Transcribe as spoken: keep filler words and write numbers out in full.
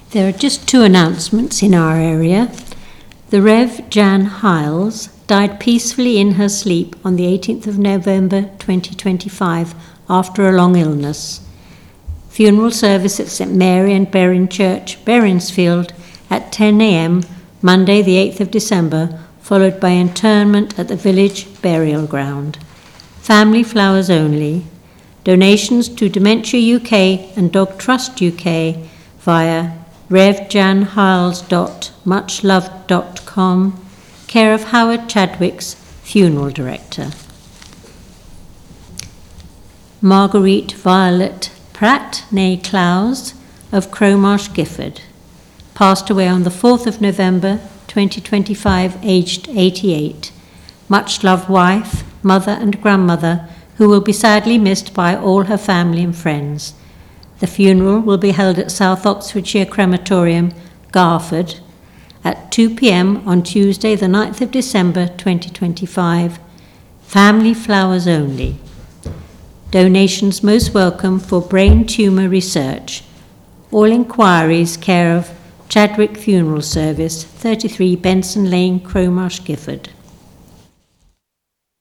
There are just two announcements in our area. The Rev Jan Hiles died peacefully in her sleep on the eighteenth of November twenty twenty-five after a long illness. Funeral service at St Mary and Berrin Church, Berrinsfield at ten a.m. Monday the eighth of December, followed by interment at the village burial ground. Family flowers only. Donations to Dementia U K and Dog Trust U K via rev jan hiles dot much loved dot com, care of Howard Chadwick's funeral director. Marguerite Violet Pratt, née Clowes, of Crowmarsh, Gifford, passed away on the fourth of November twenty twenty-five, aged eighty-eight. Much loved wife, mother and grandmother, who will be sadly missed by all her family and friends. The funeral will be held at South Oxfordshire Crematorium, Garford, at two p.m. on Tuesday the ninth of December twenty twenty-five. Family flowers only. Donations most welcome for brain tumour research. All inquiries care of Chadwick Funeral Service, thirty-three Benson Lane, Crowmarsh, Gifford.